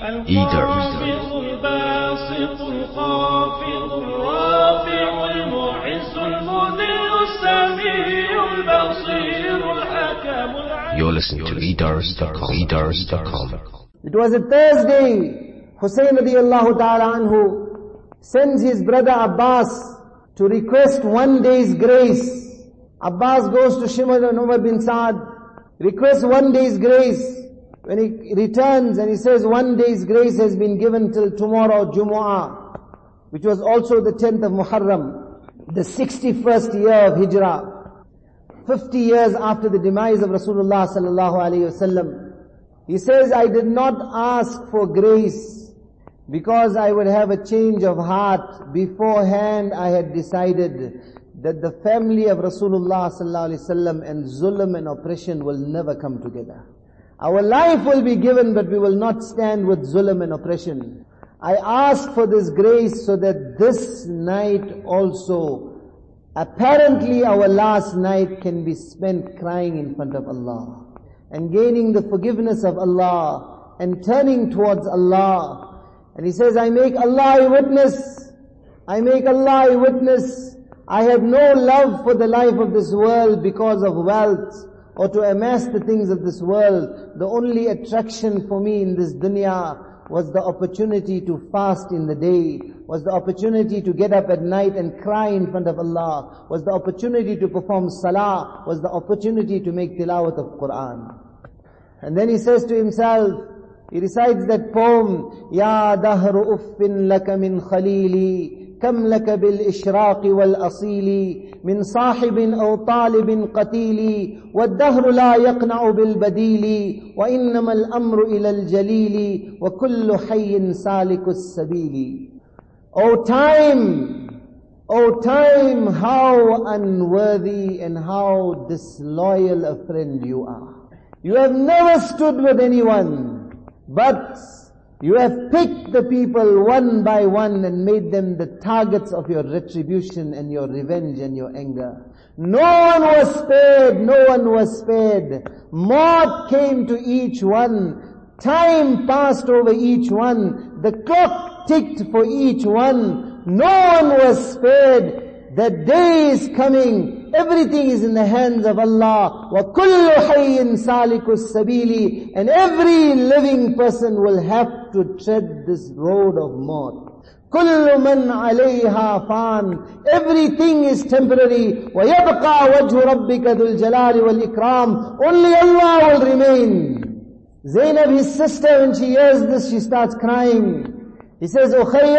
الخافض الباسط الخافض الرافع المعز المذل السميع البصير الحكم العليم. You're listening to eDars.com. It was a Thursday. Hussein radiallahu ta'ala anhu sends his brother Abbas to request 1 day's grace. Abbas goes to Shimon and Umar bin Saad, requests 1 day's grace. When he returns and he says 1 day's grace has been given till tomorrow, Jumu'ah, which was also the 10th of Muharram, the 61st year of Hijrah, 50 years after the demise of Rasulullah sallallahu alayhi wasallam. He says, I did not ask for grace because I would have a change of heart. Beforehand I had decided that the family of Rasulullah sallallahu alaihi wasallam and zulm and oppression will never come together. Our life will be given, but we will not stand with zulm and oppression. I ask for this grace so that this night also, apparently our last night, can be spent crying in front of Allah and gaining the forgiveness of Allah and turning towards Allah. And he says, I make Allah a witness. I make Allah a witness. I have no love for the life of this world because of wealth or to amass the things of this world. The only attraction for me in this dunya was the opportunity to fast in the day, was the opportunity to get up at night and cry in front of Allah, was the opportunity to perform salah, was the opportunity to make tilawat of Quran. And then he says to himself, he recites that poem, Ya dahru uffin laka min khalili, كم لك بالإشراق والأصيل من صاحب أو طالب قتيل والدهر لا يقنع بالبديل وإنما الأمر إلى الجليل وكل حي سالك السبيل. O time, how unworthy and how disloyal a friend you are. You have never stood with anyone, but you have picked the people one by one and made them the targets of your retribution and your revenge and your anger. No one was spared. Maut came to each one. Time passed over each one. The clock ticked for each one. No one was spared. That day is coming. Everything is in the hands of Allah. وَكُلُّ حَيٍّ سَالِكُ السَّبِيلِ. And every living person will have to tread this road of maut. كُلُّ مَنْ عَلَيْهَا فَانٍ. Everything is temporary. وَيَبْقَى وَجْهُ رَبِّكَ ذُو الْجَلَالِ وَالْإِكْرَامِ. Only Allah will remain. Zainab, his sister, when she hears this, she starts crying. He says,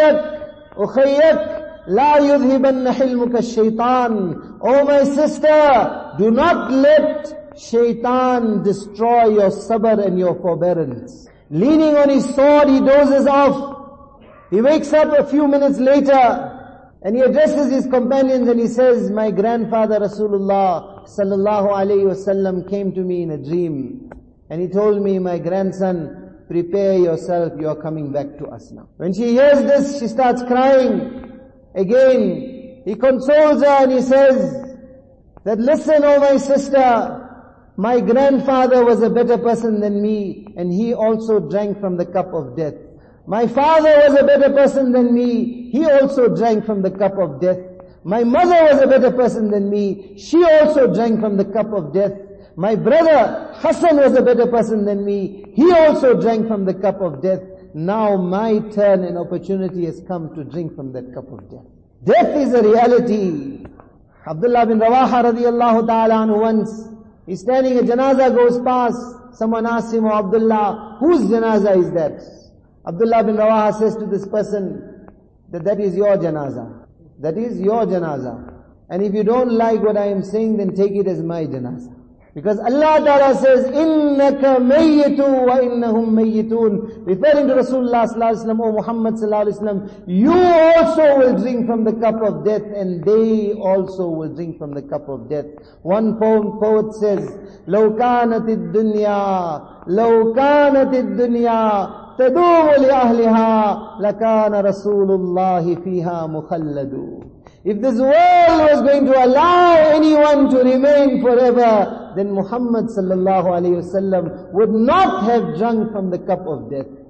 أُخَيَّكْ La yudhibanna hilmuka shaitan. Oh my sister, do not let shaitan destroy your sabr and your forbearance. Leaning on his sword, he dozes off. He wakes up a few minutes later and he addresses his companions and he says, my grandfather Rasulullah sallallahu alayhi wasallam came to me in a dream and he told me, my grandson, prepare yourself, you are coming back to us now. When she hears this, she starts crying. Again, he consoles her and he says that, listen, oh my sister, my grandfather was a better person than me and he also drank from the cup of death. My father was a better person than me, he also drank from the cup of death. My mother was a better person than me, she also drank from the cup of death. My brother Hassan was a better person than me, he also drank from the cup of death. Now my turn and opportunity has come to drink from that cup of death. Death is a reality. Abdullah bin Rawaha radiyallahu ta'ala anhu once, he's standing, a janazah goes past. Someone asks him, oh Abdullah, whose janazah is that? Abdullah bin Rawaha says to this person, that is your janazah. That is your janazah. And if you don't like what I am saying, then take it as my janazah. Because Allah Ta'ala says, إِنَّكَ مَيِّتُ وَإِنَّهُمْ مَيِّتُونَ. Referring to Rasulullah sallallahu alaihi wasallam, or Muhammad sallallahu alaihi wasallam, you also will drink from the cup of death and they also will drink from the cup of death. One poet says, لَوْ كَانَتِ الدُّنْيَا تَدُومُ لِأَهْلِهَا لَكَانَ رَسُولُ اللَّهِ فِيهَا مُخَلَّدُ. If this world was going to allow anyone to remain forever, then Muhammad sallallahu alayhi wasallam would not have drunk from the cup of death.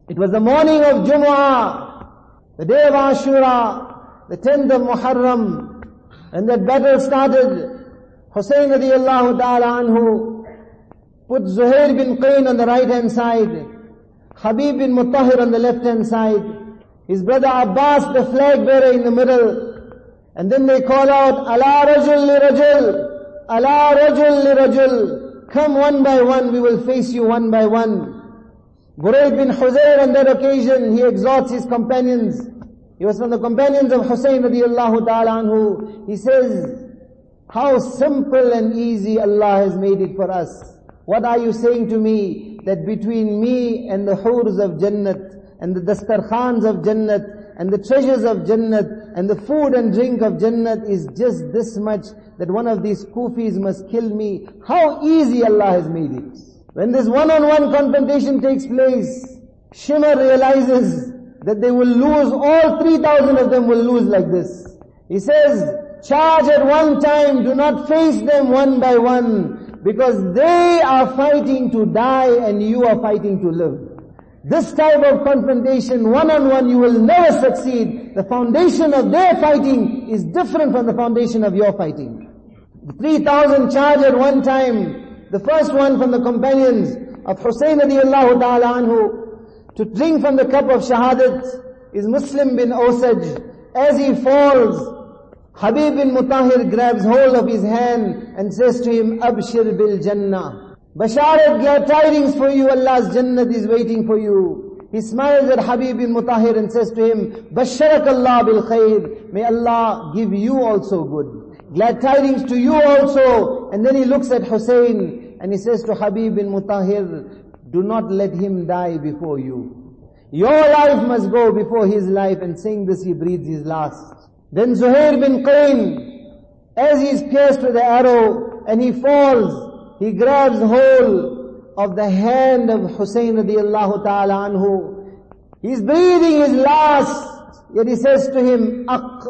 It was the morning of Jumu'ah, the day of Ashura, the 10th of Muharram, and that battle started. Hussein radiallahu ta'ala anhu put Zuhair bin Qayn on the right hand side, Habib bin Mutahhir on the left hand side, his brother Abbas the flag bearer in the middle, and then they call out, Ala rajul li rajul, Ala rajul li rajul, come one by one, we will face you one by one. Burayd bin Huzayr on that occasion, he exhorts his companions. He was from the companions of Hussein radiallahu ta'ala anhu. He says, how simple and easy Allah has made it for us. What are you saying to me? That between me and the hurs of Jannat, and the dastarkhans of Jannat, and the treasures of Jannat, and the food and drink of Jannat is just this much, that one of these kufis must kill me. How easy Allah has made it. When this one-on-one confrontation takes place, Shimr realizes that they will lose, all 3,000 of them will lose like this. He says, charge at one time, do not face them one by one, because they are fighting to die and you are fighting to live. This type of confrontation, one-on-one, you will never succeed. The foundation of their fighting is different from the foundation of your fighting. The 3,000 charge at one time. The first one from the companions of Hussein radiallahu ta'ala anhu to drink from the cup of shahadat is Muslim bin Osaj. As he falls, Habib bin Mutahhir grabs hold of his hand and says to him, Abshir bil Jannah. Basharat, glad tidings for you, Allah's Jannat is waiting for you. He smiles at Habib bin Mutahhir and says to him, Basharak Allah bil khair. May Allah give you also good. Glad tidings to you also. And then he looks at Hussein and he says to Habib bin Mutahhir, do not let him die before you. Your life must go before his life. And saying this, he breathes his last. Then Zuhair bin Qayn, as he is pierced with the arrow and he falls, he grabs hold of the hand of Hussein radiallahu ta'ala anhu. He's breathing his last, yet he says to him,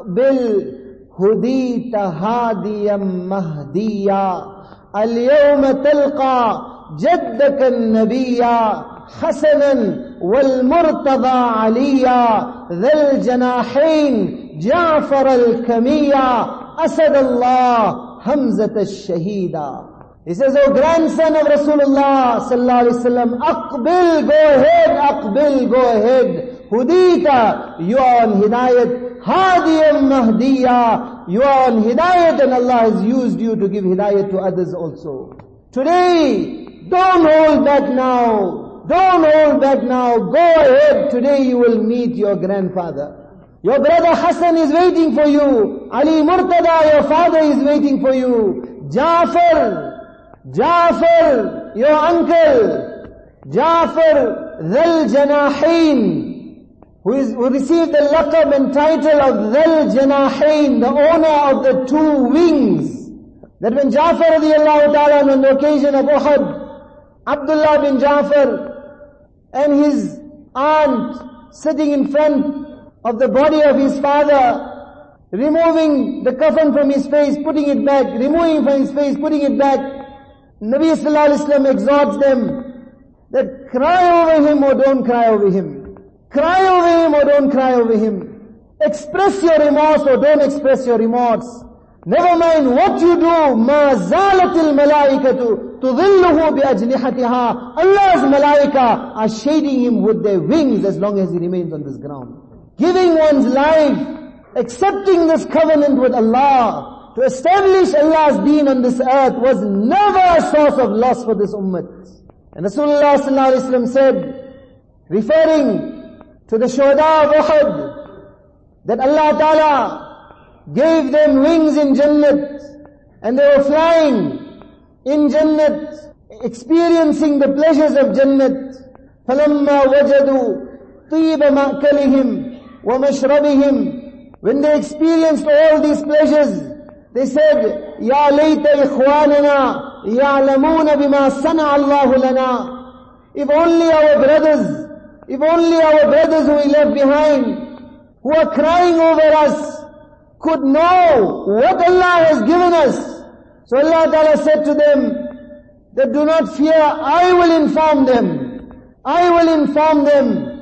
Aqbil هديت هاديا مهديا اليوم تلقى جدك النبيا حسنا والمرتضى عليا ذا الجناحين جعفر الكميا أسد الله حمزة الشهيدا. He says, O grandson of Rasulullah sallallahu alaihi wasallam, Aqbil, go ahead, Aqbil, go ahead. Hudita, you are on hidayat. Hadiyam Mahdiya, you are on hidayat and Allah has used you to give hidayat to others also. Today, don't hold back now. Don't hold back now. Go ahead. Today you will meet your grandfather. Your brother Hassan is waiting for you. Ali Murtada, your father is waiting for you. Jafar, your uncle. Jafar Dhal Janahin, who received the laqab and title of Dhal Janahin, the owner of the two wings. That when Jafar radiallahu ta'ala on the occasion of Uhud, Abdullah bin Jafar and his aunt sitting in front of the body of his father, removing the kafan from his face, putting it back, removing from his face, putting it back, Nabi sallallahu alaihi wasallam exhorts them that cry over him or don't cry over him. Cry over him or don't cry over him. Express your remorse or don't express your remorse. Never mind what you do. مَا زَالَتِ الْمَلَائِكَةُ تُظِلُّهُ بِأَجْنِحَتِهَا. Allah's malaika are shading him with their wings as long as he remains on this ground. Giving one's life, accepting this covenant with Allah, to establish Allah's deen on this earth was never a source of loss for this ummah. And Rasulullah sallallahu alaihi wasallam said, referring to the shuhada of Uhud, that Allah Ta'ala gave them wings in Jannat, and they were flying in Jannat, experiencing the pleasures of Jannat. فَلَمَّا وَجَدُوا طِيبَ مَأْكَلِهِمْ وَمَشْرَبِهِمْ. When they experienced all these pleasures, they said, Ya layta ikhwanana ya'lamuna bima sana'a Allahu lana. If only our brothers who we left behind, who are crying over us, could know what Allah has given us. So Allah Ta'ala said to them, that do not fear, I will inform them. I will inform them.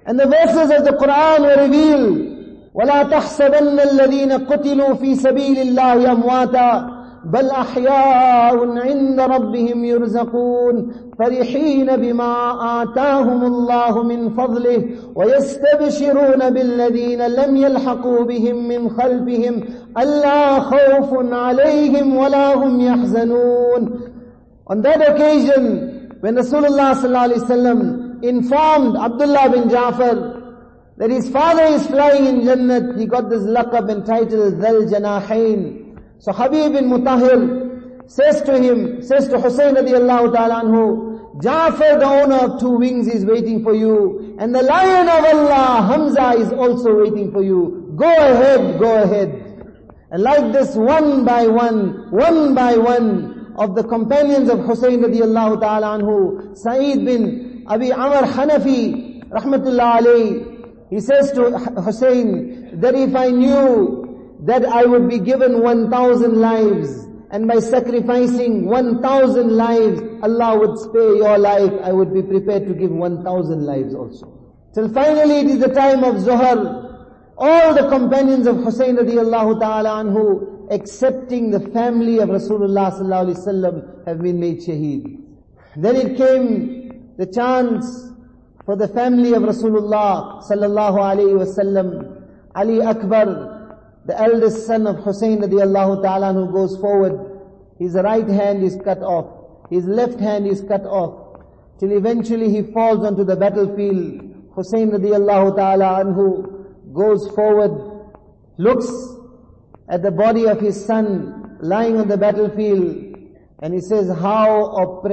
And the verses of the Quran were revealed. وَلَا تَحْسَبَنَّ الَّذِينَ قُتِلُوا فِي سَبِيلِ اللَّهِ أَمْوَاتًا بَلْ أَحْيَاءٌ عِنْدَ رَبِّهِمْ يُرْزَقُونَ فَرِحِينَ بِمَا آتَاهُمُ اللَّهُ مِنْ فَضْلِهِ وَيَسْتَبْشِرُونَ بِالَّذِينَ لَمْ يَلْحَقُوا بِهِمْ مِنْ خَلْفِهِمْ أَلَّا خَوْفٌ عَلَيْهِمْ وَلَا هُمْ يَحْزَنُونَ. On that occasion, when Rasulullah sallallahu alaihi wasallam informed Abdullah bin Ja'far that his father is flying in Jannat, he got this laqab and title Dhal Janahain. So Habib bin Mutahhir says to Hussein radiyallahu ta'ala anhu, Ja'far, the owner of two wings, is waiting for you, and the lion of Allah, Hamza, is also waiting for you. Go ahead, go ahead. And like this, one by one of the companions of Hussein radiyallahu ta'ala anhu, Sa'id bin Abi Amr Hanafi rahmatullah alayhi, he says to Hussein that if I knew that I would be given 1,000 lives, and by sacrificing 1,000 lives, Allah would spare your life, I would be prepared to give 1,000 lives also. Till finally it is the time of Zuhr. All the companions of Hussein radiyallahu ta'ala anhu, excepting the family of Rasulullah sallallahu alaihi wasallam, have been made shaheed. Then it came the chance for the family of Rasulullah sallallahu alaihi wasallam. Ali Akbar, the eldest son of Hussein radiyallahu ta'ala anhu, goes forward. His right hand is cut off. His left hand is cut off. Till eventually he falls onto the battlefield. Hussein radiyallahu ta'ala anhu goes forward, looks at the body of his son lying on the battlefield, and he says, how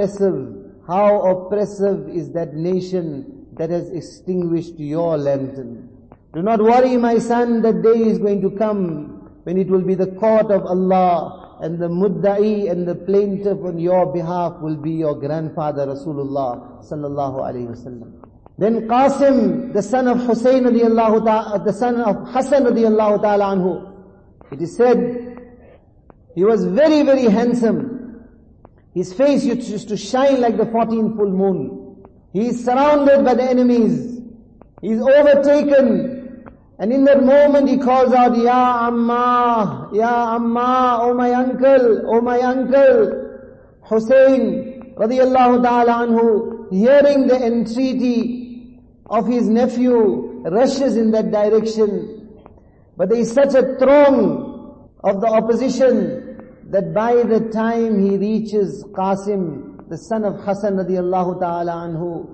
oppressive is that nation that has extinguished your lantern. Do not worry, my son, that day is going to come when it will be the court of Allah, and the mudda'i and the plaintiff on your behalf will be your grandfather Rasulullah sallallahu alaihi wasallam. Then Qasim, the son of Hussein radiyallahu ta'ala, the son of Hassan radiyallahu ta'ala anhu, it is said, he was very, very handsome. His face used to shine like the 14th full moon. He is surrounded by the enemies. He is overtaken. And in that moment he calls out, Ya Amma, oh my uncle. Hussein radiyallahu ta'ala anhu, hearing the entreaty of his nephew, rushes in that direction. But there is such a throng of the opposition that by the time he reaches Qasim, the son of Hassan radiyallahu ta'ala anhu,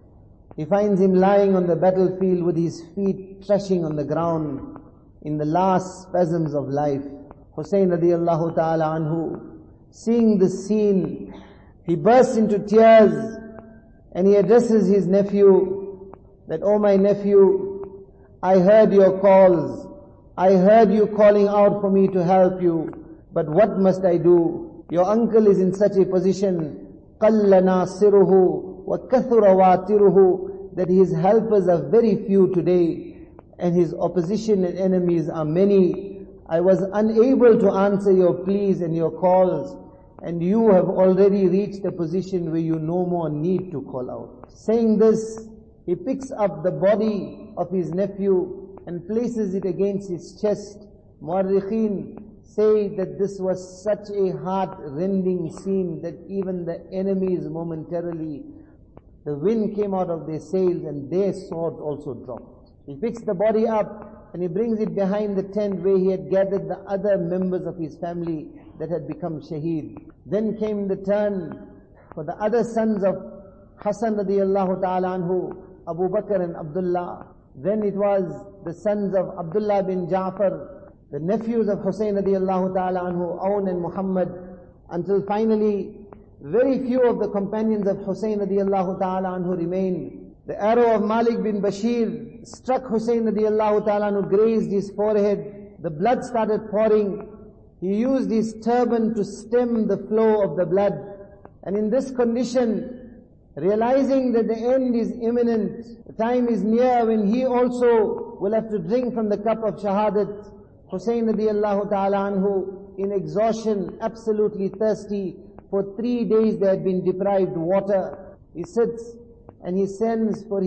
he finds him lying on the battlefield with his feet thrashing on the ground in the last spasms of life. Hussein radiyallahu ta'ala anhu, seeing this scene, he bursts into tears and he addresses his nephew that, oh my nephew, I heard your calls. I heard you calling out for me to help you, but what must I do? Your uncle is in such a position, قَلَّ نَاصِرُهُ وَكَثُرَ وَاتِرُهُ, that his helpers are very few today, and his opposition and enemies are many. I was unable to answer your pleas and your calls, and you have already reached a position where you no more need to call out. Saying this, he picks up the body of his nephew and places it against his chest. Mu'arrikhin say that this was such a heart-rending scene that even the enemies momentarily, the wind came out of their sails and their swords also dropped. He picks the body up and he brings it behind the tent where he had gathered the other members of his family that had become shaheed. Then came the turn for the other sons of Hassan radiyallahu ta'ala anhu, Abu Bakr and Abdullah. Then it was the sons of Abdullah bin Ja'far, the nephews of Hussein radiyallahu ta'ala anhu, Aun and Muhammad, until finally very few of the companions of Hussein radiyallahu ta'ala anhu remained. The arrow of Malik bin Bashir struck Hussein radiyallahu ta'ala anhu, grazed his forehead. The blood started pouring. He used his turban to stem the flow of the blood. And in this condition, realizing that the end is imminent, the time is near when he also will have to drink from the cup of shahadat, Hussein radiyallahu ta'ala anhu, in exhaustion, absolutely thirsty, for 3 days they had been deprived water. He sits and he sends for his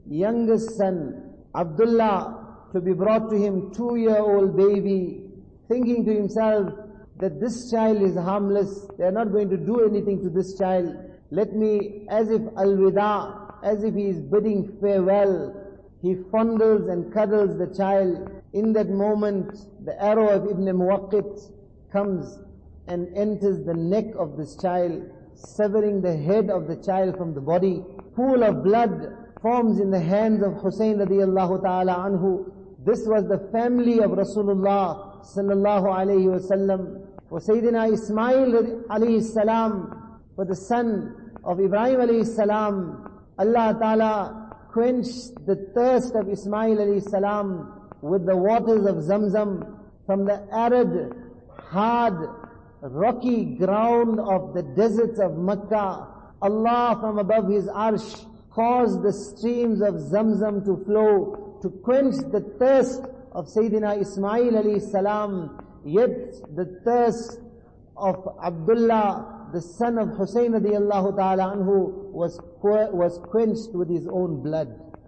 youngest son, Abdullah, to be brought to him, 2-year-old baby, thinking to himself that this child is harmless, they are not going to do anything to this child. Let me, as if al-wida, as if he is bidding farewell, he fondles and cuddles the child. In that moment, the arrow of Ibn Muwaqqit comes and enters the neck of this child, severing the head of the child from the body. Pool of blood forms in the hands of Hussein radiyallahu ta'ala anhu. This was the family of Rasulullah sallallahu alayhi wasallam. For Sayyidina Ismail alayhi salam, for the son of Ibrahim alayhi salam, Allah ta'ala quenched the thirst of Ismail alayhi salam with the waters of Zamzam from the arid, hard, rocky ground of the deserts of Makkah. Allah from above His arsh caused the streams of Zamzam to flow to quench the thirst of Sayyidina Ismail alayhi salam. Yet the thirst of Abdullah, the son of Hussein radiyallahu ta'ala anhu, was quenched with his own blood.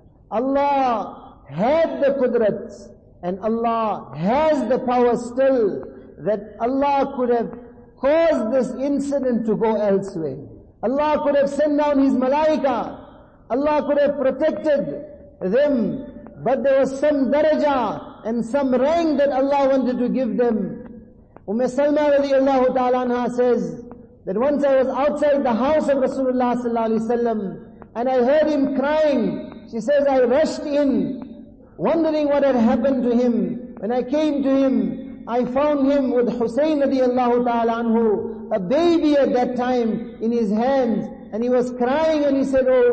Allah had the qudrat, and Allah has the power still, that Allah could have caused this incident to go elsewhere. Allah could have sent down His malaika. Allah could have protected them. But there was some daraja and some rank that Allah wanted to give them. Salma radiyallahu ta'ala anha says that once I was outside the house of Rasulullah sallallahu alaihi wasallam and I heard him crying. She says, I rushed in, wondering what had happened to him. When I came to him, I found him with Hussein radiyallahu ta'ala anhu, a baby at that time, in his hands, and he was crying and he said, Oh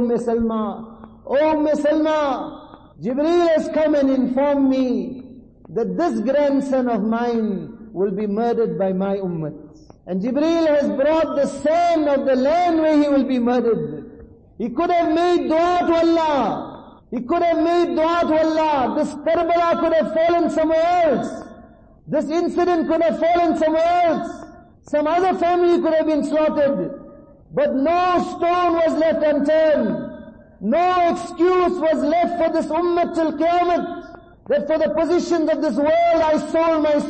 Umm Salma, Jibreel has come and informed me that this grandson of mine will be murdered by my ummah. And Jibreel has brought the sand of the land where he will be murdered. He could have made dua to Allah. He could have made dua to Allah. This Karbala could have fallen somewhere else. This incident could have fallen somewhere else. Some other family could have been slaughtered. But no stone was left unturned. No excuse was left for this ummah till Qiyamah, that for the positions of this world I sold my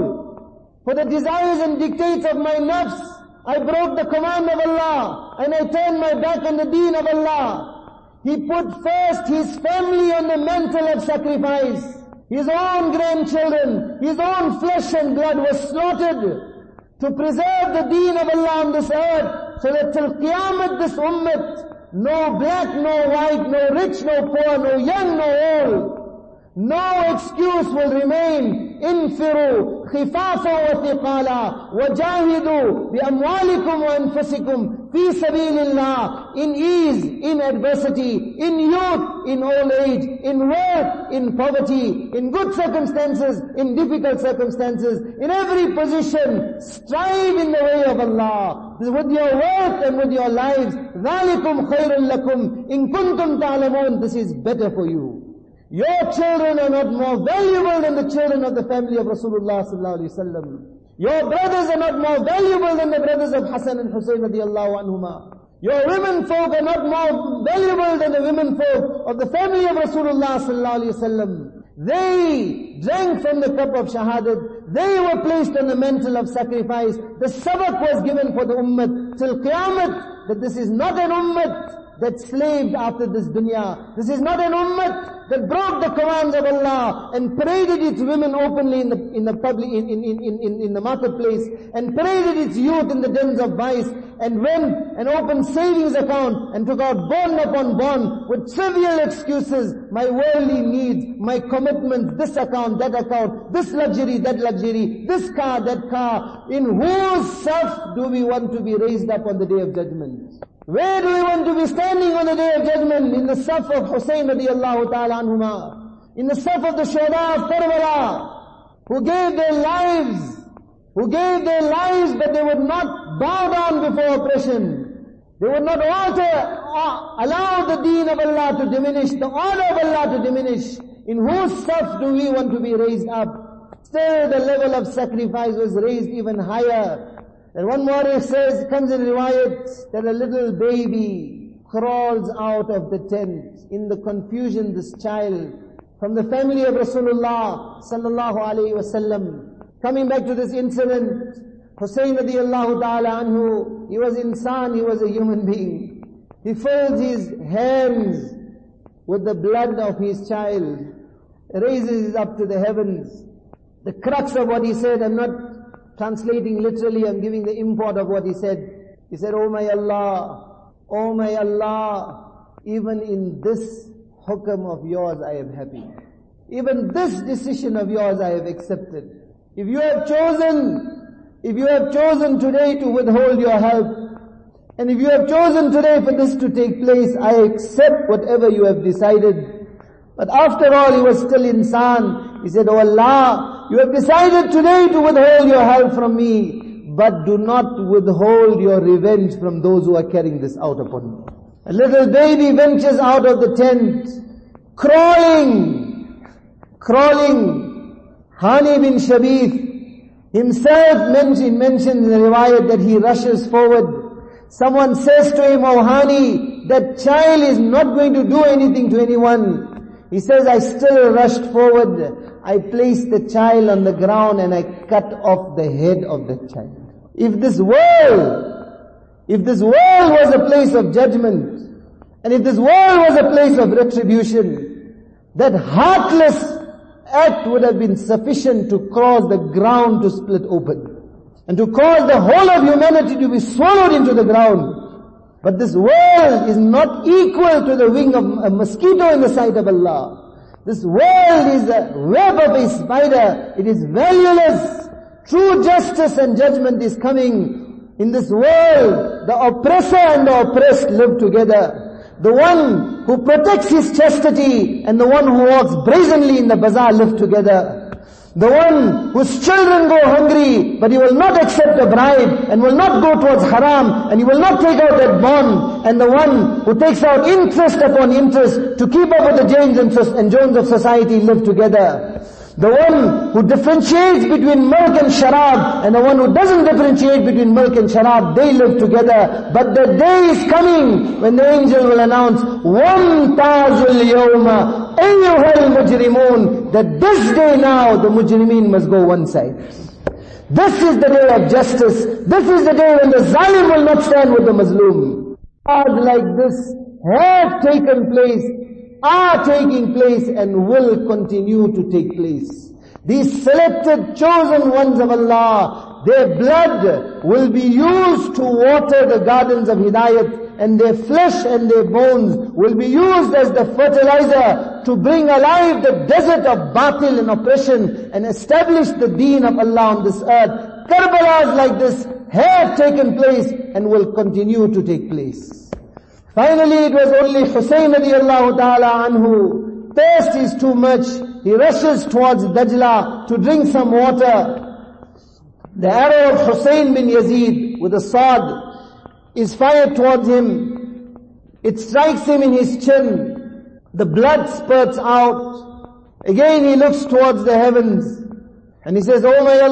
soul. For the desires and dictates of my nafs, I broke the command of Allah, and I turned my back on the deen of Allah. He put first his family on the mantle of sacrifice. His own grandchildren, his own flesh and blood was slaughtered to preserve the deen of Allah on this earth, so that till Qiyamah this ummah, no black, no white, no rich, no poor, no young, no old, no excuse will remain. انفروا خفافا وثقالا وجاهدوا بأموالكم وأنفسكم في سبيل الله, in ease, in adversity, in youth, in old age, in wealth, in poverty, in good circumstances, in difficult circumstances, in every position, strive in the way of Allah. With your wealth and with your lives, ذَلِكُمْ خَيْرٌ لَكُمْ إِن كُنْتُمْ تَعْلَمُونَ. This is better for you. Your children are not more valuable than the children of the family of Rasulullah sallallahu alaihi wasallam. Your brothers are not more valuable than the brothers of Hassan and Hussein radiyallahu anhuma. Your women folk are not more valuable than the women folk of the family of Rasulullah sallallahu alaihi wasallam. They drank from the cup of shahadat. They were placed on the mantle of sacrifice. The sabak was given for the ummah till Qiyamah, that this is not an ummah that slaved after this dunya. This is not an ummah that broke the commands of Allah and paraded its women openly in the public, in the marketplace, and paraded its youth in the dens of vice, and went and opened savings account and took out bond upon bond with trivial excuses. My worldly needs, my commitments, this account, that account, this luxury, that luxury, this car, that car. In whose saf do we want to be raised up on the day of judgment? Where do we want to be standing on the day of judgment? In the saf of Hussein radiyallahu ta'ala anhuma. In the saf of the Shuhada of Karbala, who gave their lives, but they would not bow down before oppression. They would not allow the deen of Allah to diminish, the honor of Allah to diminish. In whose saf do we want to be raised up? Still the level of sacrifice was raised even higher. And one more says, comes in riwayat, that a little baby, crawls out of the tent. In the confusion, this child from the family of Rasulullah sallallahu alayhi wasallam. Coming back to this incident, Hussein radiallahu ta'ala anhu, he was insan, he was a human being. He fills his hands with the blood of his child, raises it up to the heavens. The crux of what he said, I'm not translating literally, I'm giving the import of what he said. He said, oh my Allah, even in this hukam of yours I am happy. Even this decision of yours I have accepted. If you have chosen today to withhold your help, and if you have chosen today for this to take place, I accept whatever you have decided. But after all, he was still insan. He said, oh Allah, you have decided today to withhold your help from me, but do not withhold your revenge from those who are carrying this out upon me. A little baby ventures out of the tent, crawling. Hani bin Shabith himself mentions in the riwayat that he rushes forward. Someone says to him, oh Hani, that child is not going to do anything to anyone. He says, I still rushed forward. I placed the child on the ground and I cut off the head of the child. If this world was a place of judgment, and if this world was a place of retribution, that heartless act would have been sufficient to cause the ground to split open, and to cause the whole of humanity to be swallowed into the ground. But this world is not equal to the wing of a mosquito in the sight of Allah. This world is a web of a spider. It is valueless. True justice and judgment is coming. In this world, the oppressor and the oppressed live together. The one who protects his chastity and the one who walks brazenly in the bazaar live together. The one whose children go hungry, but he will not accept a bribe and will not go towards haram and he will not take out that bond. And the one who takes out interest upon interest to keep up with the James and Jones of society live together. The one who differentiates between milk and sharab and the one who doesn't differentiate between milk and sharab, they live together. But the day is coming when the angel will announce, وَامْتَازُ الْيَوْمَ أَيُّهَا الْمُجْرِمُونَ, that this day now the mujrimeen must go one side. This is the day of justice. This is the day when the zalim will not stand with the mazloom. Wars like this have taken place, are taking place and will continue to take place. These selected, chosen ones of Allah, their blood will be used to water the gardens of Hidayat, and their flesh and their bones will be used as the fertilizer to bring alive the desert of batil and oppression and establish the deen of Allah on this earth. Karbalas like this have taken place and will continue to take place. Finally, it was only Hussein radiallahu ta'ala anhu. Thirst is too much. He rushes towards Dajla to drink some water. The arrow of Hussein bin Yazid with a sword is fired towards him. It strikes him in his chin. The blood spurts out. Again he looks towards the heavens and he says, oh my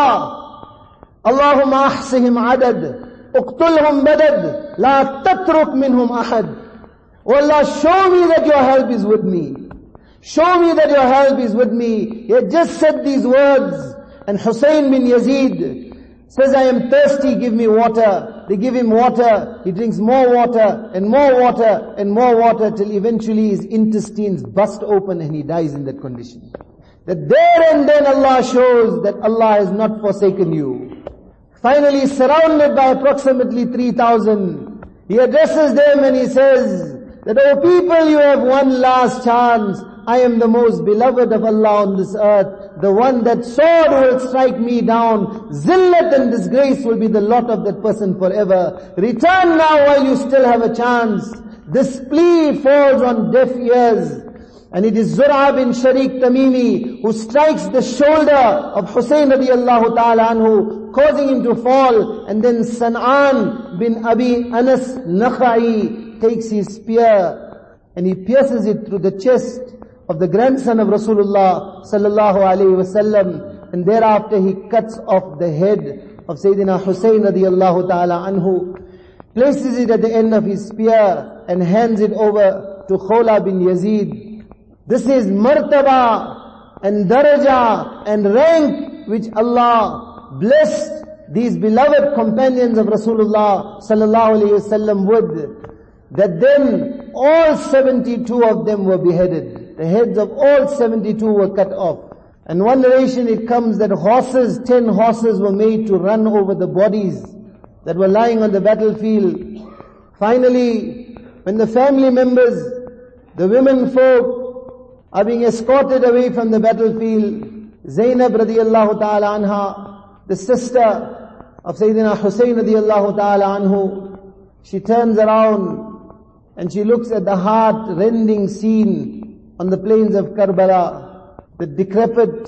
Allah, Allahumma ahsihim adad, uqtulhum badad, la tatruk minhum ahad. Oh Allah, show me that your help is with me. Show me that your help is with me. He had just said these words and Hussein bin Yazid says, I am thirsty, give me water. They give him water. He drinks more water and more water and more water till eventually his intestines bust open and he dies in that condition. That there and then Allah shows that Allah has not forsaken you. Finally, surrounded by approximately 3,000, he addresses them and he says that, oh people, you have one last chance. I am the most beloved of Allah on this earth. The one that sword will strike me down. Zillat and disgrace will be the lot of that person forever. Return now while you still have a chance. This plea falls on deaf ears. And it is Zur'a bin Sharik Tamimi who strikes the shoulder of Hussein radiallahu ta'ala anhu, causing him to fall. And then San'an bin Abi Anas Nakha'i takes his spear and he pierces it through the chest of the grandson of Rasulullah sallallahu alayhi wasallam, and thereafter he cuts off the head of Sayyidina Hussein radiallahu ta'ala anhu. places it at the end of his spear and hands it over to Khawla bin Yazid. This is martaba and daraja and rank which Allah blessed these beloved companions of Rasulullah sallallahu alaihi wasallam with, that then all 72 of them were beheaded. The heads of all 72 were cut off. And one narration it comes that 10 horses were made to run over the bodies that were lying on the battlefield. Finally, when the family members, the women folk are being escorted away from the battlefield, Zainab radiyallahu ta'ala anha, the sister of Sayyidina Hussein radiyallahu ta'ala anhu, she turns around and she looks at the heart-rending scene on the plains of Karbala, the decrepit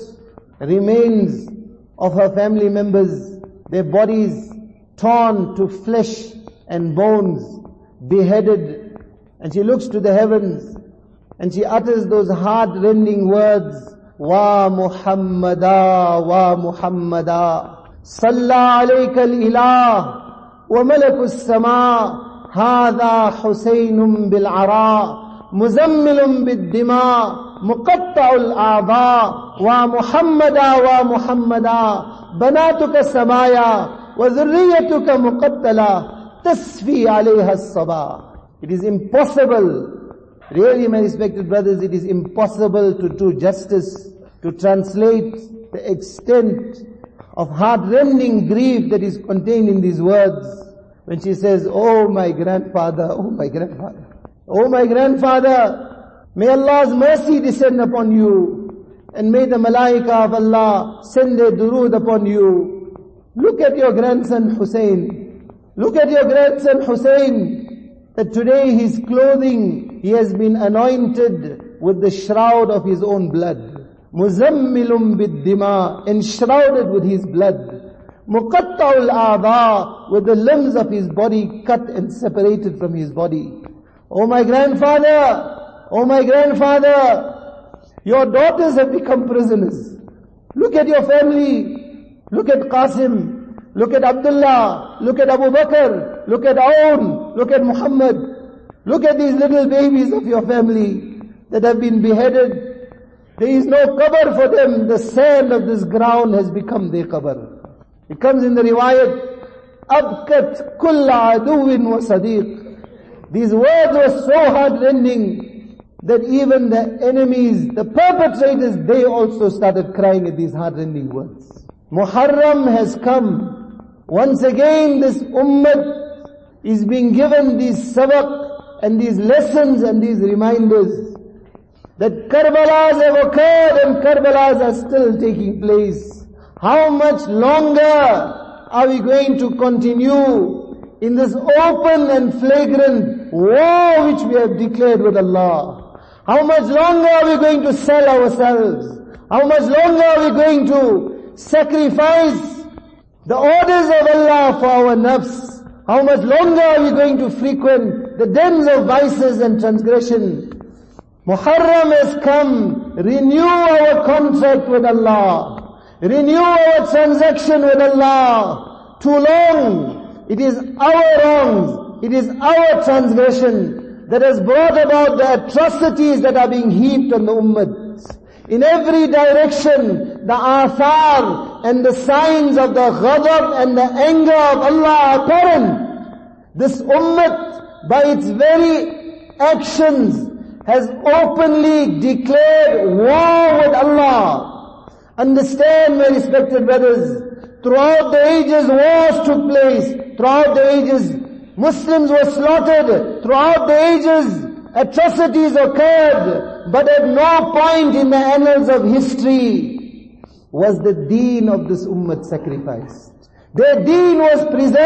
remains of her family members, their bodies torn to flesh and bones, beheaded. And she looks to the heavens and she utters those heart-rending words, Wa Muhammada, Wa Muhammada, Salla alayka al-ilah, wa malakus sama, Hadha Husaynun bil-ara, Muzammilun bid-dima, Muqatta'ul a'dha, Wa Muhammada, Wa Muhammada, Banatuka samaya, Wa dhurriyatuka muqattala, Tasfi alayha as-sabah. It is impossible, really my respected brothers, it is impossible to do justice, to translate the extent of heart-rending grief that is contained in these words. When she says, oh my grandfather, oh my grandfather, oh my grandfather, may Allah's mercy descend upon you, and may the malaika of Allah send their durood upon you. Look at your grandson Hussein. Look at your grandson Hussein, that today his clothing, he has been anointed with the shroud of his own blood. Muzammilum bid-dima, enshrouded with his blood. Muqatta'ul a'dha, with the limbs of his body cut and separated from his body. Oh my grandfather, oh my grandfather, your daughters have become prisoners. Look at your family. Look at Qasim. Look at Abdullah. Look at Abu Bakr. Look at Aoun. Look at Muhammad. Look at these little babies of your family that have been beheaded. There is no cover for them. The sand of this ground has become their cover. It comes in the riwayat, Abkat kulla aduwin wa sadiq. These words were so heart-rending that even the enemies, the perpetrators, they also started crying at these heart-rending words. Muharram has come. Once again this ummah is being given these sabaq and these lessons and these reminders that Karbalas have occurred and Karbalas are still taking place. How much longer are we going to continue in this open and flagrant war which we have declared with Allah? How much longer are we going to sell ourselves? How much longer are we going to sacrifice the orders of Allah for our nafs? How much longer are we going to frequent the dens of vices and transgression? Muharram has come. Renew our contract with Allah. Renew our transaction with Allah. Too long. It is our wrongs. It is our transgression that has brought about the atrocities that are being heaped on the ummah. In every direction, the athar and the signs of the ghadab and the anger of Allah are apparent. This ummah, by its very actions, has openly declared war with Allah. Understand, my respected brothers, throughout the ages wars took place. Throughout the ages Muslims were slaughtered. Throughout the ages atrocities occurred. But at no point in the annals of history was the deen of this ummah sacrificed. Their deen was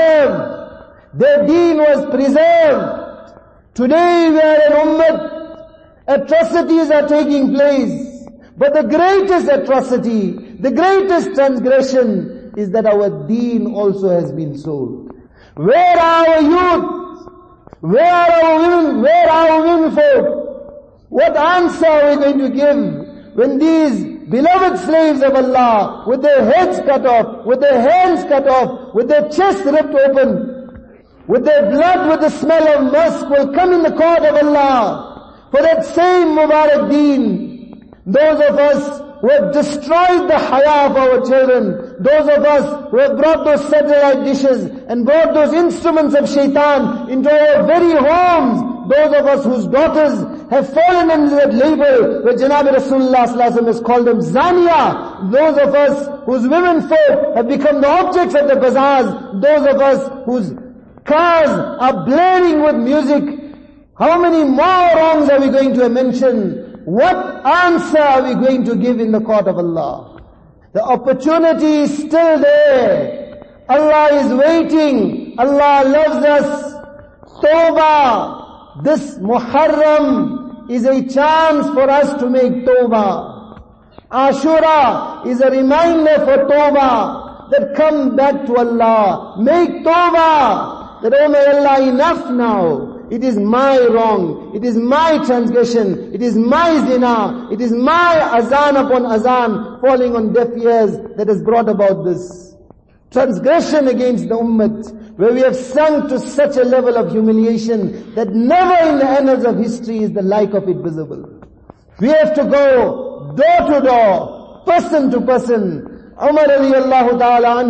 preserved. Their deen was preserved. Today we are an ummah. Atrocities are taking place. But the greatest atrocity, the greatest transgression is that our deen also has been sold. Where are our youth? Where are our women? Where are our women folk? What answer are we going to give when these beloved slaves of Allah, with their heads cut off, with their hands cut off, with their chests ripped open, with their blood, with the smell of musk, will come in the court of Allah for that same Mubarak deen. Those of us who have destroyed the haya of our children, those of us who have brought those satellite dishes and brought those instruments of shaitan into our very homes, those of us whose daughters have fallen under that label where Janabi Rasulullah sallallahu alaihi wasallam has called them zaniya, those of us whose women folk have become the objects of the bazaars, those of us whose cars are blaring with music, how many more wrongs are we going to mention? What answer are we going to give in the court of Allah? The opportunity is still there. Allah is waiting. Allah loves us. Tawbah. This Muharram is a chance for us to make Tawbah. Ashura is a reminder for Tawbah, that come back to Allah. Make Tawbah. That, oh may Allah, enough now. It is my wrong. It is my transgression. It is my zina. It is my azan upon azan falling on deaf ears that has brought about this transgression against the ummah, where we have sunk to such a level of humiliation that never in the annals of history is the like of it visible. We have to go door to door, person to person. Umar radiyallahu ta'ala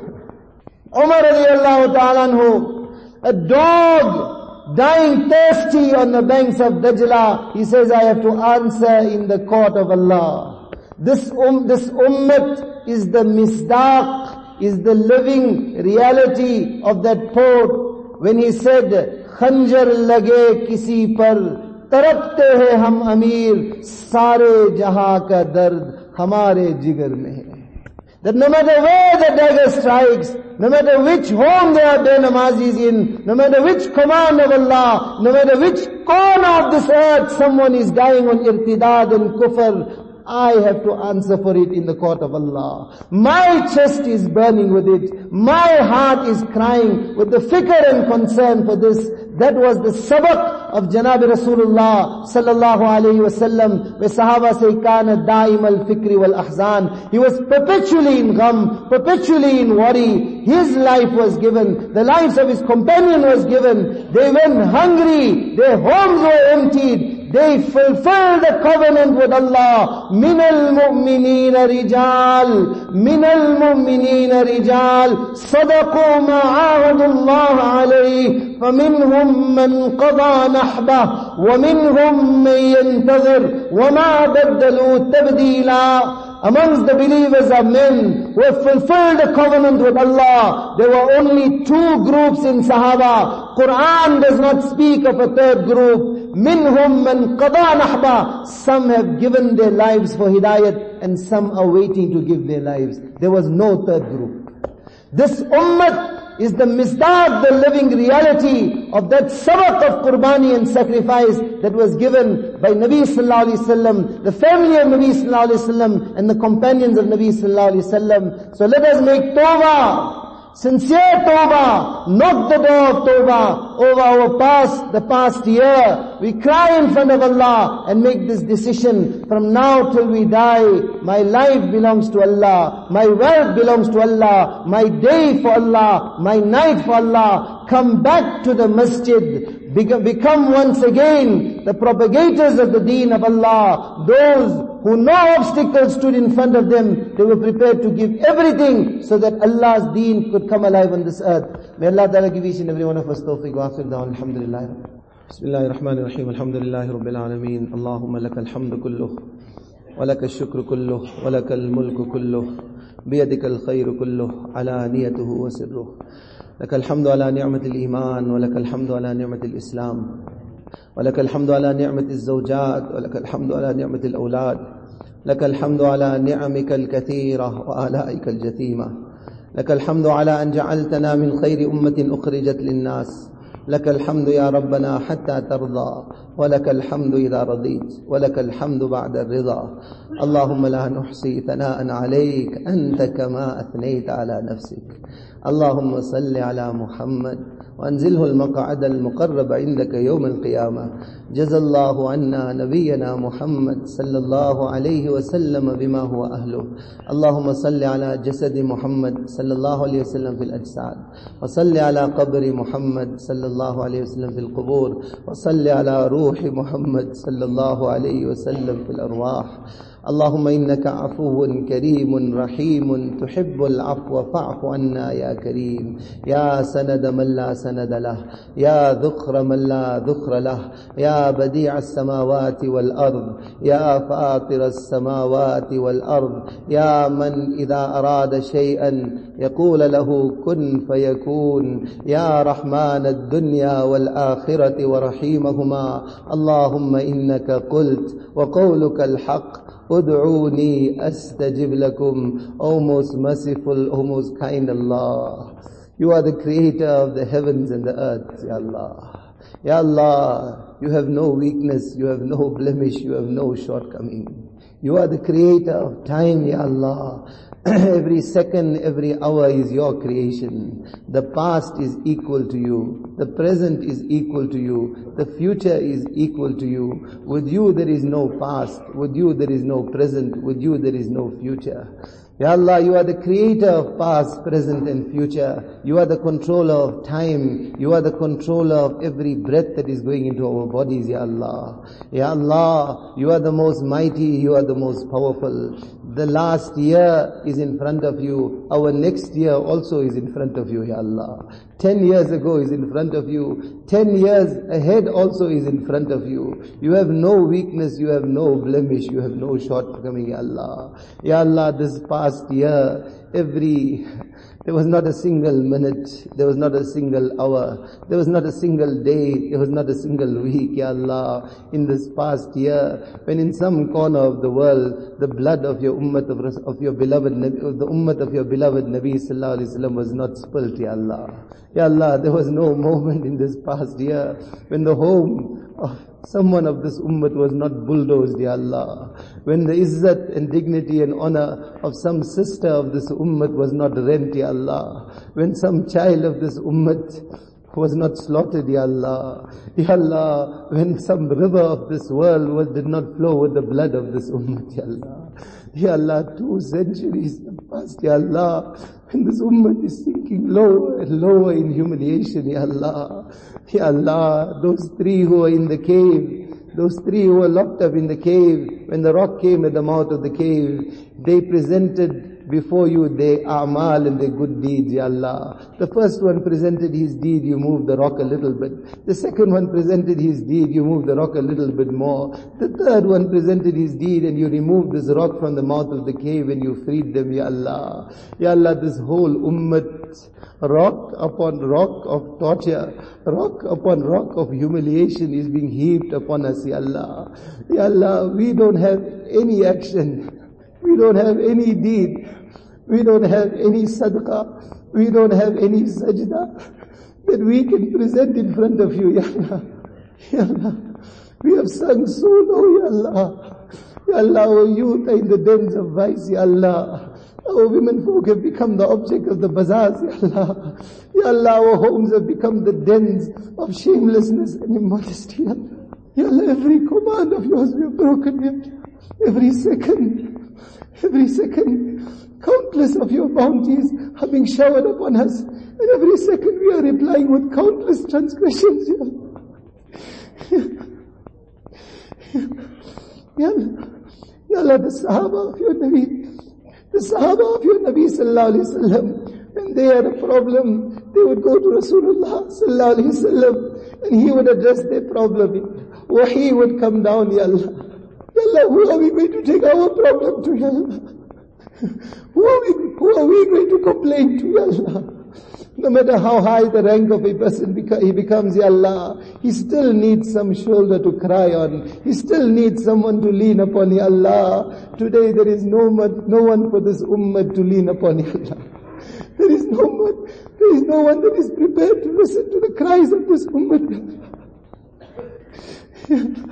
anhu, a dog dying thirsty on the banks of Dajla, he says, I have to answer in the court of Allah. This ummah is the misdaq, is the living reality of that poet when he said, Khanjar lage kisi par, tarapte hai hum amir, sare jahan ka dard hamare jigar mein hai. That no matter where the dagger strikes, no matter which home there are namazis in, no matter which command of Allah, no matter which corner of this earth someone is dying on irtidad and kufr, I have to answer for it in the court of Allah. My chest is burning with it. My heart is crying with the fikr and concern for this. That was the sabak of Janabi Rasulullah sallallahu alayhi wasallam, where Sahaba say, Kana daim al-fikri wal-ahzan. He was perpetually in gham, perpetually in worry. His life was given. The lives of his companion was given. They went hungry. Their homes were emptied. They fulfilled the covenant with Allah. Minal mu'minina rijal. Minal mu'minina rijal. Sadaqu ma'ahadullah alayhi. فَمِنْهُمْ مَنْ قَضَى نَحْبَهُ وَمِنْهُمْ مَنْ يَنْتَظِرُ وَمَا بَدَّلُوا تَبْدِيلًا. Amongst the believers are men who have fulfilled the covenant with Allah. There were only two groups in Sahaba. Quran does not speak of a third group. Minhum man qada nahba. Some have given their lives for hidayat and some are waiting to give their lives. There was no third group. This ummah is the misdaq, the living reality of that sabak of qurbani and sacrifice that was given by Nabi sallallahu alaihi wasallam, the family of Nabi sallallahu alaihi wasallam, and the companions of Nabi sallallahu alaihi wasallam. So let us make tawbah, sincere tawbah, knock the door of tawbah over our the past year. We cry in front of Allah and make this decision. From now till we die, my life belongs to Allah, my wealth belongs to Allah, my day for Allah, my night for Allah. Come back to the masjid, become once again the propagators of the deen of Allah. Those who no obstacle stood in front of them, they were prepared to give everything so that Allah's deen could come alive on this earth. May Allah Ta'ala give each and every one of us tawfiq wa akhir da'wan, alhamdulillah. Bismillahir Rahmanir Rahim, alhamdulillahi Rabbil Alameen, Allahumma lakal hamdu kulluh, wa lakal shukru kulluh, wa lakal mulku kulluh, biyadikal khayru kulluh, ala niyatuhu wa sirruh. Lakal hamdu ala ni'matil iman, wa lakal hamdu ala ni'matil islam. ولك الحمد على نعمة الزوجات ولك الحمد على نعمة الأولاد لك الحمد على نعمك الكثيرة وآلائك الجثيمة لك الحمد على أن جعلتنا من خير أمة أخرجت للناس لك الحمد يا ربنا حتى ترضى ولك الحمد إذا رضيت ولك الحمد بعد الرضا اللهم لا نحصي ثناء عليك أنت كما أثنيت على نفسك اللهم صل على محمد وأنزله المقعد المقرب عندك يوم القيامة. جزى الله عنا نبينا محمد صلى الله عليه وسلم بما هو أهله. اللهم صل على جسد محمد صلى الله عليه وسلم في الأجساد، وصل على قبر محمد صلى الله عليه وسلم في القبور، وصل على روح محمد صلى الله عليه وسلم في الأرواح. اللهم إنك عفو كريم رحيم تحب العفو فاعف عنا يا كريم. يا سند من لا سند له، يا ذخر من لا ذخر له، يا بديع السماوات والأرض، يا فاطر السماوات والأرض، يا من إذا أراد شيئا يقول له كن فيكون، يا رحمن الدنيا والآخرة ورحيمهما. اللهم إنك قلت وقولك الحق ادعوني أستجب لكم. O most merciful, O most kind Allah, You are the creator of the heavens and the earth, Ya Allah. Ya Allah, You have no weakness, You have no blemish, You have no shortcoming. You are the creator of time, Ya Allah. Every second, every hour is Your creation. The past is equal to You. The present is equal to You. The future is equal to You. With You there is no past. With You there is no present. With You there is no future. Ya Allah, You are the creator of past, present and future. You are the controller of time. You are the controller of every breath that is going into our bodies, Ya Allah. Ya Allah, You are the most mighty, You are the most powerful. The last year is in front of You. Our next year also is in front of You, Ya Allah. 10 years ago is in front of You. 10 years ahead also is in front of You. You have no weakness, You have no blemish, You have no shortcoming, Ya Allah. Ya Allah, this past year, there was not a single minute, there was not a single hour, there was not a single day, there was not a single week, Ya Allah, in this past year, when in some corner of the world, the blood of Your ummah of Your beloved Nabi, the ummah of Your beloved Nabi sallallahu alaihi wasallam was not spilt, Ya Allah. Ya Allah, there was no moment in this past year when the home of someone of this ummah was not bulldozed, Ya Allah. When the izzat and dignity and honor of some sister of this ummah was not rent, Ya Allah. When some child of this ummah was not slaughtered, Ya Allah. Ya Allah, when some river of this world did not flow with the blood of this ummah, Ya Allah. Ya Allah, 2 centuries have passed, Ya Allah, when this ummah is sinking lower and lower in humiliation, Ya Allah. Ya Allah, those 3 who were in the cave, those 3 who were locked up in the cave, when the rock came at the mouth of the cave, they presented before You their a'mal and their good deeds, Ya Allah. The first one presented his deed, You moved the rock a little bit. The second one presented his deed, You moved the rock a little bit more. The third one presented his deed and You removed this rock from the mouth of the cave and You freed them, Ya Allah. Ya Allah, this whole ummah, rock upon rock of torture, rock upon rock of humiliation is being heaped upon us, Ya Allah. Ya Allah, we don't have any action. We don't have any deed. We don't have any sadaqah. We don't have any sajda that we can present in front of You, Ya Allah. Ya Allah, we have sung so low, Ya Allah. Ya Allah, our youth are in the dens of vice, Ya Allah. Our women folk have become the object of the bazaars, Ya Allah. Ya Allah, our homes have become the dens of shamelessness and immodesty, Ya Allah. Ya Allah, every command of Yours we have broken, Ya Allah. Every second, countless of Your bounties are being showered upon us. And every second we are replying with countless transgressions, Ya Allah. Ya Allah, Ya Allah, the Sahaba of Your Nabi sallallahu alayhi wasallam, when they had a problem, they would go to Rasulullah sallallahu alayhi wasallam and he would address their problem. Wahi would come down, Ya Allah. Ya Allah, who are we going to take our problem to, Ya Allah? Who are we going to complain to, Ya Allah? No matter how high the rank of a person he becomes, Ya Allah, he still needs some shoulder to cry on. He still needs someone to lean upon, Ya Allah. Today there is no one for this ummah to lean upon, Ya Allah. There is no one that is prepared to listen to the cries of this ummah, Ya Allah.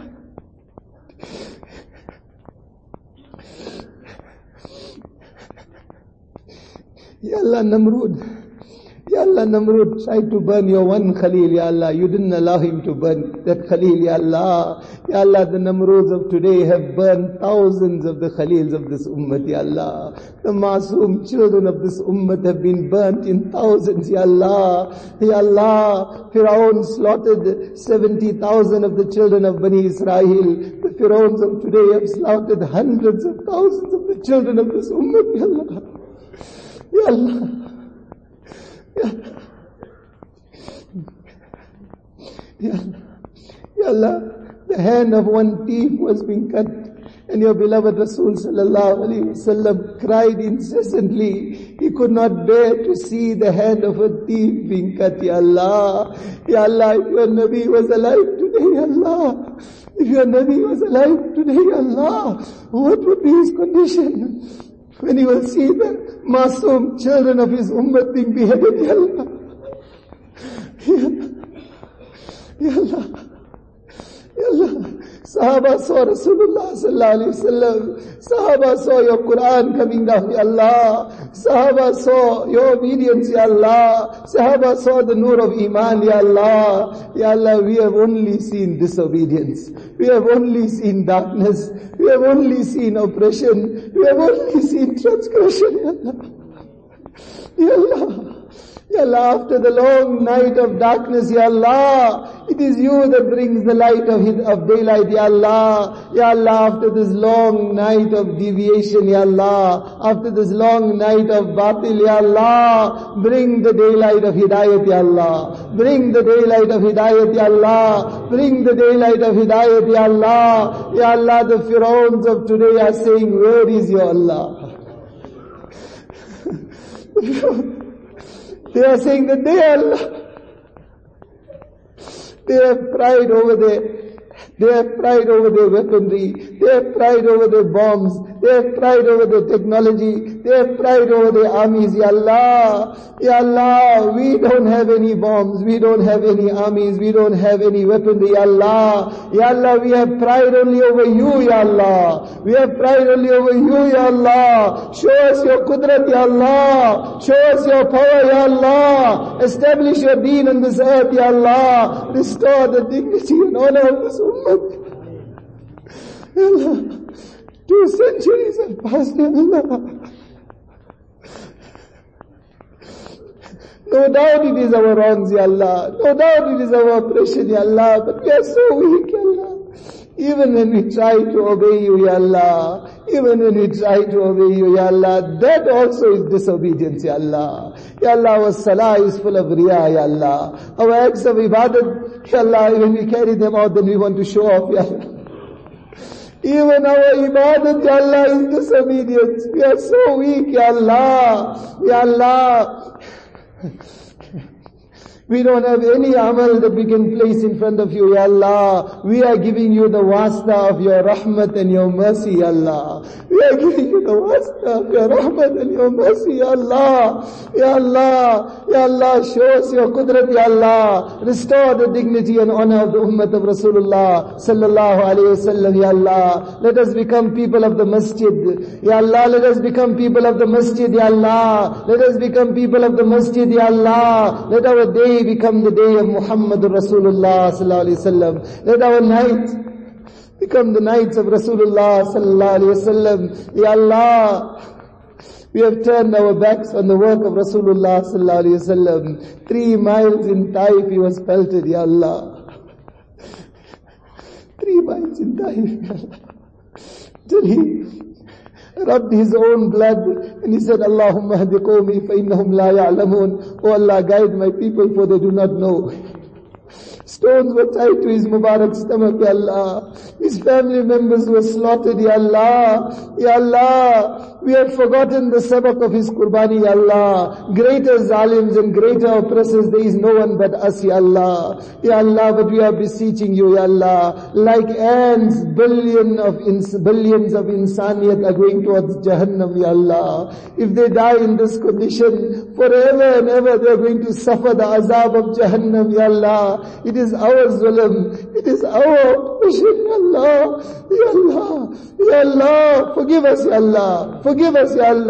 Ya Allah, Namrud. Ya Ya Allah, Namrud tried to burn your one Khalil, Ya Allah. You didn't allow him to burn that Khalil, Ya Allah. Ya Allah, the Namruds of today have burned thousands of the Khalils of this ummah, Ya Allah. The Masoom children of this ummah have been burnt in thousands, Ya Allah. Ya Allah, Fir'aun slaughtered 70,000 of the children of Bani Israel. The Fir'auns of today have slaughtered hundreds of thousands of the children of this ummah, Ya Allah. Ya Allah. Ya Allah. Ya Allah, the hand of one thief was being cut, and your beloved Rasul sallallahu alaihi wasallam cried incessantly. He could not bear to see the hand of a thief being cut, Ya Allah. Ya Allah, if your Nabi was alive today, Ya Allah, if your Nabi was alive today, Ya Allah, what would be his condition when he will see the Masoom children of his ummah being beheaded, Ya Allah? Ya Allah, Ya Allah. Sahaba saw Rasulullah sallallahu alaihi wasallam. Sahaba saw your Quran coming down, Ya Allah. Sahaba saw your obedience, Ya Allah. Sahaba saw the nur of Iman, Ya Allah. Ya Allah, we have only seen disobedience. We have only seen darkness. We have only seen oppression. We have only seen transgression, Ya Allah. Ya Allah. Ya Allah, after the long night of darkness, Ya Allah, it is you that brings the light of daylight, Ya Allah. Ya Allah, after this long night of deviation, Ya Allah, after this long night of batil, Ya Allah, bring the daylight of hidayat, Ya Allah. Bring the daylight of hidayat, Ya Allah. Bring the daylight of hidayat, Ya Allah. Ya Allah, the Fir'auns of today are saying, where is your Allah? They are saying that they are Allah. They have pride over their weaponry. They have pride over their bombs. They have pride over their technology. They have pride over their armies. Ya Allah, Ya Allah, we don't have any bombs. We don't have any armies. We don't have any weaponry. Ya Allah, Ya Allah, we have pride only over you, Ya Allah. We have pride only over you, Ya Allah. Show us your qudrat, Ya Allah. Show us your power, Ya Allah. Establish your deen on this earth, Ya Allah. Restore the dignity and honor of this ummah. Ya Allah, 2 centuries have passed, Ya Allah. No doubt it is our wrongs, Ya Allah. No doubt it is our oppression, Ya Allah. But we are so weak, Ya Allah. Even when we try to obey you, Ya Allah. Even when we try to obey you, Ya Allah, that also is disobedience, Ya Allah. Ya Allah, our salah is full of riya, Ya Allah. Our acts of ibadat, Ya Allah, when we carry them out, then we want to show off, Ya Allah. Even our ibadat, Ya Allah, is disobedience. We are so weak, Ya Allah. Ya Allah. We don't have any amal that we can place in front of you, Ya Allah. We are giving you the wasta of your rahmat and your mercy, Ya Allah. We are giving you the wasta of your rahmat and your mercy, Ya Allah. Ya Allah, Ya Allah, show us your qudrat, Ya Allah. Restore the dignity and honor of the ummah of Rasulullah sallallahu alayhi wasallam, Ya Allah. Let us become people of the masjid, Ya Allah. Let us become people of the masjid, Ya Allah. Let us become people of the masjid, Ya Allah. Let our day become the day of Muhammadur Rasulullah sallallahu alaihi wasallam. Let our night become the nights of Rasulullah sallallahu alaihi wasallam. Ya Allah, we have turned our backs on the work of Rasulullah sallallahu alaihi wasallam. 3 miles in Taif he was pelted, Ya Allah. 3 miles in Taif, Ya Allah. Till he rubbed his own blood and he said, Allahumma hadi qawmi fa innahum la ya'lamun. Oh Allah, guide my people for they do not know. Stones were tied to his Mubarak stomach, Ya Allah. His family members were slaughtered, Ya Allah. Ya Allah, we have forgotten the sabak of his qurbani, Ya Allah. Greater zalims and greater oppressors, there is no one but us, Ya Allah. Ya Allah, but we are beseeching you, Ya Allah. Like ants, billions of insaniyat are going towards Jahannam, Ya Allah. If they die in this condition, forever and ever they are going to suffer the azab of Jahannam, Ya Allah. It is our zulm. It is our oppression, Ya Allah. Ya Allah. Ya Allah. Forgive us, Ya Allah. Forgive us, Ya Allah.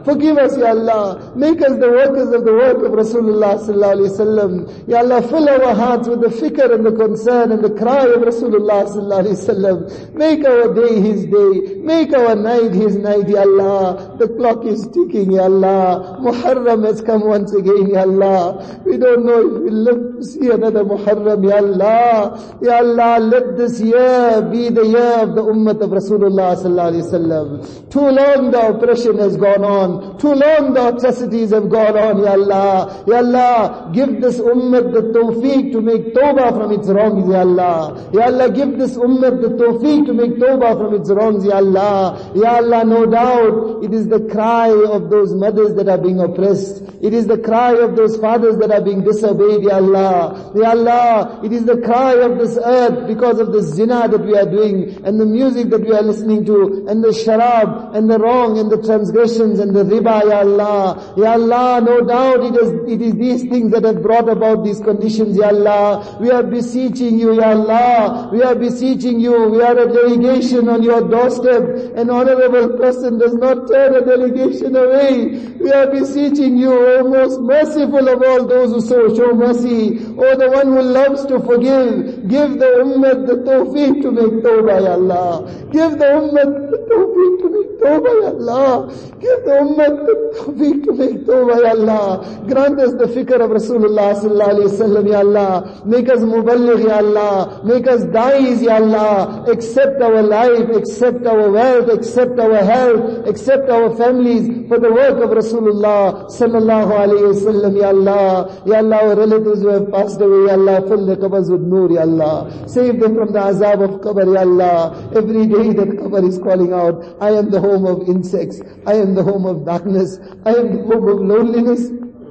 Forgive us, Ya Allah. Make us the workers of the work of Rasulullah sallallahu alaihi wasallam. Ya Allah, fill our hearts with the fikr and the concern and the cry of Rasulullah sallallahu alaihi wasallam. Make our day His day. Make our night His night, Ya Allah. The clock is ticking, Ya Allah. Muharram has come once again, Ya Allah. We don't know if we'll live to see another Muharram, Ya Allah. Ya Allah, let this year be the year of the ummah of Rasulullah sallallahu alaihi wasallam. Too long the oppression has gone on. Too long the atrocities have gone on, Ya Allah. Ya Allah, give this ummah the tawfiq to make tawbah from its wrongs, Ya Allah. Ya Allah, give this ummah the tawfiq to make tawbah from its wrongs, Ya Allah. Ya Allah, no doubt, it is the cry of those mothers that are being oppressed. It is the cry of those fathers that are being disobeyed, Ya Allah. Ya Allah, it is the cry of this earth because of the zina that we are doing, and the music that we are listening to, and the sharab, and the wrong, and the transgressions, and the riba, Ya Allah. Ya Allah, no doubt it is these things that have brought about these conditions, Ya Allah. We are beseeching you, Ya Allah. We are beseeching you. We are a delegation on your doorstep. An honorable person does not turn a delegation away. We are beseeching you, O most merciful of all those who show mercy, O the one who loves to forgive. Give the ummah the tawfiq to make tawbah, Ya Allah. Give the ummah the tawfiq to make tawbah, Ya Allah. Give the ummah the tawfiq to make tawbah, Ya Allah. Grant us the fikr of Rasulullah sallallahu alaihi wasallam, Ya Allah. Make us muballigh, Ya Allah. Make us da'is, Ya Allah. Accept our life, accept our wealth, accept our health, accept our families for the work of Rasulullah sallallahu alaihi wasallam, Ya Allah. Ya Allah, our relatives who have passed away, Ya Allah, fill the qabrs with nur, Ya Allah. Save them from the azab of qabr, Ya Allah. Every day that qabr is calling out, I am the home of insects. I am the home of darkness. I am the home of loneliness.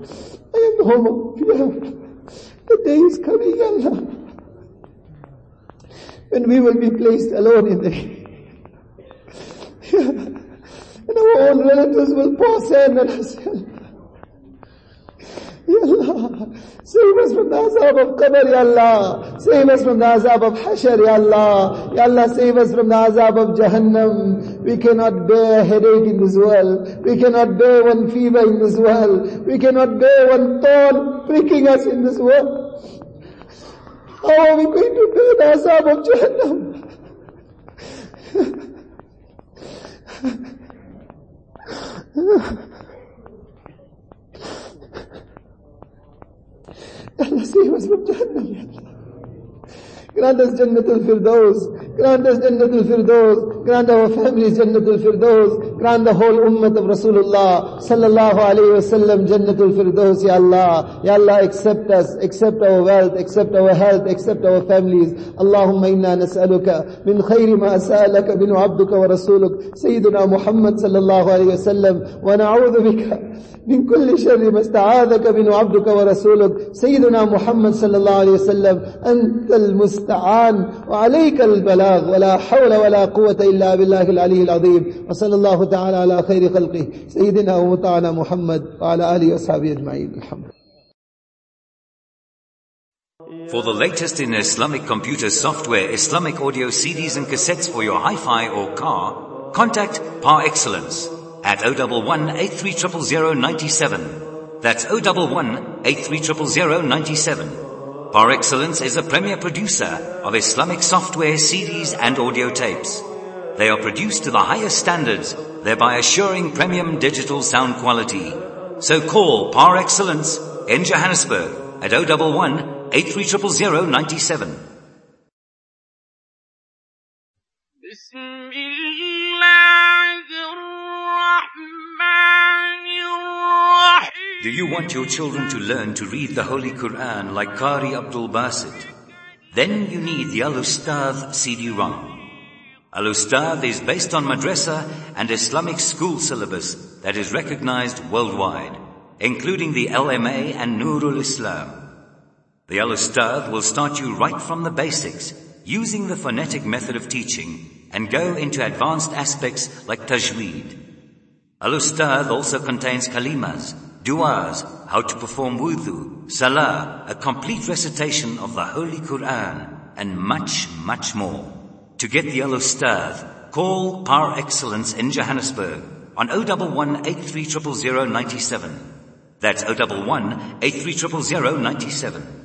I am the home of fear. The day is coming, Ya Allah, when we will be placed alone in the and our own relatives will pour sand on us. Ya Allah, save us from the azab of qabr, Ya Allah. Save us from the azab of hashar, Ya Allah. Ya Allah, save us from the azab of Jahannam. We cannot bear a headache in this world. We cannot bear one fever in this world. We cannot bear one thorn pricking us in this world. How are we going to bear the azab of Jahannam? Allah, save us from Jahannam. Grant us Jannatul Firdaus. Grant us Jannatul Firdaus. Grant our families Jannatul Firdaus. Grant the whole ummah of Rasulullah sallallahu alayhi wasallam Jannatul Firdaus, Ya Allah. Ya Allah, accept us, accept our wealth, accept our health, accept our families. Allahumma inna nas'aluka min khayri ma as'alaka binu abduka wa rasuluk Sayyiduna Muhammad sallallahu alayhi wasallam, wa na'udhu bika من كل شر ما استعاذك منه عبدك ورسولك سيدنا محمد صلى الله عليه وسلم. أنت المستعان وعليك البلاغ ولا حول ولا قوة إلا بالله العلي العظيم. وصلى الله تعالى على خير خلقه سيدنا ومطعنا محمد وعلى آله وصحبه أجمعين. الحمد. For the latest in Islamic computer software, Islamic audio CDs and cassettes for your hi-fi or car, contact Par Excellence at 011-8300-097. That's 011-8300-097. Par Excellence is a premier producer of Islamic software, CDs and audio tapes. They are produced to the highest standards, thereby assuring premium digital sound quality. So call Par Excellence in Johannesburg at 011-8300-097. Do you want your children to learn to read the Holy Quran like Qari Abdul Basit? Then you need the Al-Ustadh CD-ROM. Al-Ustadh is based on madrasa and Islamic school syllabus that is recognized worldwide, including the LMA and Nurul Islam. The Al-Ustadh will start you right from the basics, using the phonetic method of teaching, and go into advanced aspects like tajweed. Al-Ustadh also contains kalimas, du'as, how to perform wudu, salah, a complete recitation of the Holy Quran, and much, much more. To get the Al-Ustadh, call Par Excellence in Johannesburg on 011 83 000 97. That's 011 83 000 97.